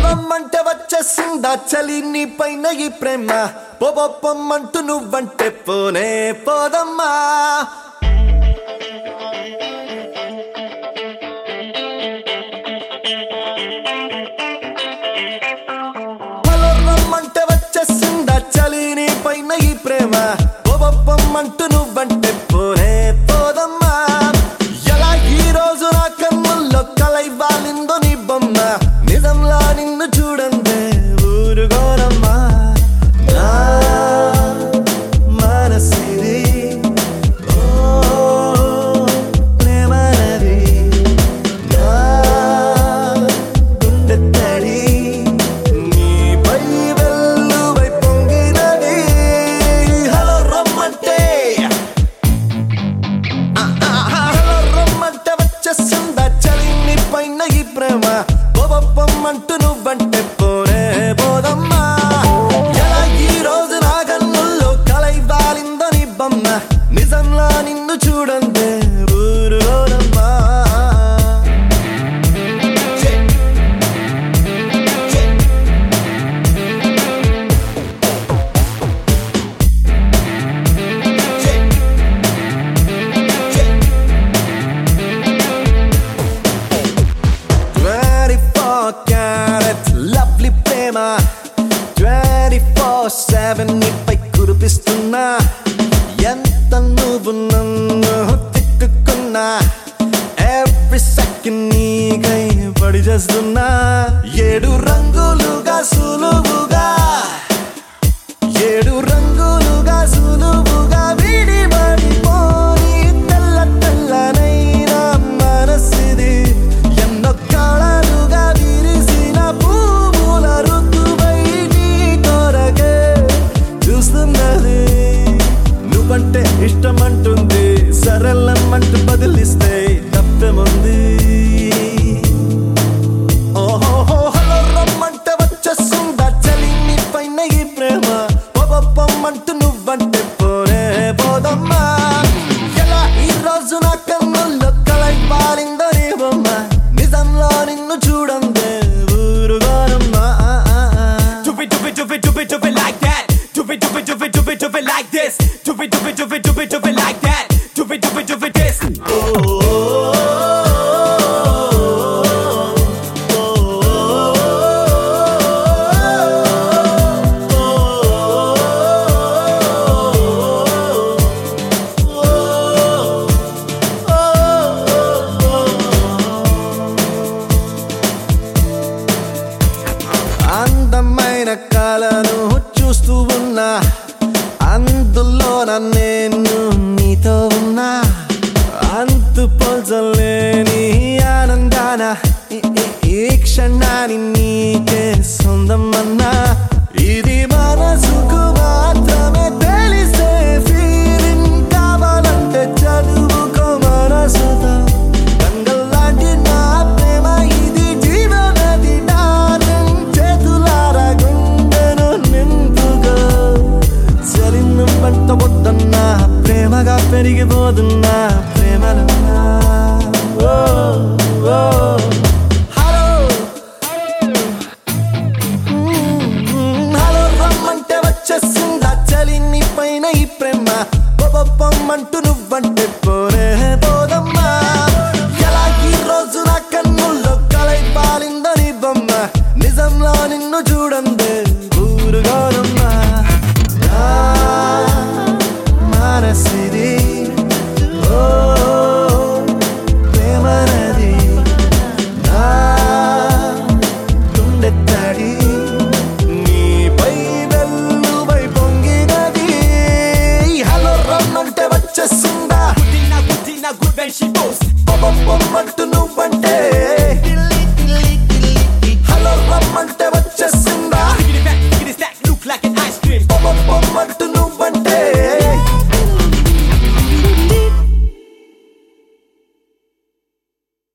రమ్మంటే వచ్చేసిందా చలి నీ పైన ఈ ప్రేమ పొప్పమ్మంటూ నువ్వంటే పోనే పోదమ్మా హలో రమ్మంటే వచ్చేసిందా చలి నీ పైన ఈ ప్రేమ పొప్పమ్మంటూ నువ్వంటే పోనే పోదమ్మా ఎలా ఈ రోజు నా కన్నుల్లో కలై వాలిందో నీ బొమ్మ నిజంలా నిన్ను చూడందే ఊరుగోనమ్మా నా మనసిది ఓ ప్రేమనది నా గుండె తడి నీపై వెల్లువై పొంగినది హలో రమ్మంటే వచ్చేసిందా చలి నీ పైన ఈ ప్రేమ పొప్పమ్మంటూ నువ్వంటే పోనే పోదమ్మా ఎలా ఈ రోజు నా కన్నుల్లో కలై వాలిందో నీ బొమ్మ నిజంలా నిన్ను చూడందే ఊరుగోనమ్మా లవ్లీ ప్రేమ 24/7 నీపై కురిపిస్తున్నా ఎంత నువ్వు నన్ను తిట్టుకున్నా ఎవ్రీ సెకండ్ నీకై పడి చేస్తున్నా 7 రంగులుగా సులువుగా 7 రంగులుగా సులువుగా విడిపడిపోని తెల్ల తెల్లనైన మనసిది ఎన్నో కళలుగా విరిసిన పువ్వుల ఋతువై నీ కొరకే చూస్తున్నది నువ్వంటే ఇష్టమంటుంది సరళమంటూ బదిలిస్తే తప్పేముంది ఓహో హలో రమ్మంటే వచ్చేసిందా చలి నీ పైన ఈ ప్రేమ పొప్పమ్మంటూ నువ్వంటే పోనే పోదమ్మా ఎలా ఈ రోజు నా కన్నుల్లో కలై పాలిందో నీ బొమ్మ నిజంలో నిన్ను చూడందే ఊరుగోనమ్మా Do it like that. Do it like this. Do it like that. Do it this. అందమైన కళను చూస్తూ ఉన్నా అందులో నేను నీతో ఉన్నా అంతు పోల్చలేని ఆనందాన ఈ క్షణాన్ని నీకే సొంతమన్నా ఇది మనసుకు మాత్రమే తెలిసే ఫీలింగ్ కావాలంటే చదువుకో మనసుతో గంగల్లాంటి నా ప్రేమ ఇది జీవనది డార్లింగ్ చేతులారా గుండెను నింపుకో చలిను పట్టబోతున్నా ప్రేమగా పెరిగిపోతున్నా ప్రేమలన్నా హలో హలో రమ్మంటే వచ్చేసిందా చలి నీ పైన ఈ ప్రేమ పొప్పమ్మంటూ నువ్వంటే పోనే పోదమ్మా ఎలా ఈ రోజు నా కన్నుల్లో కలై పాలిందో నీ బొమ్మ నిజంలో నిన్ను చూడండి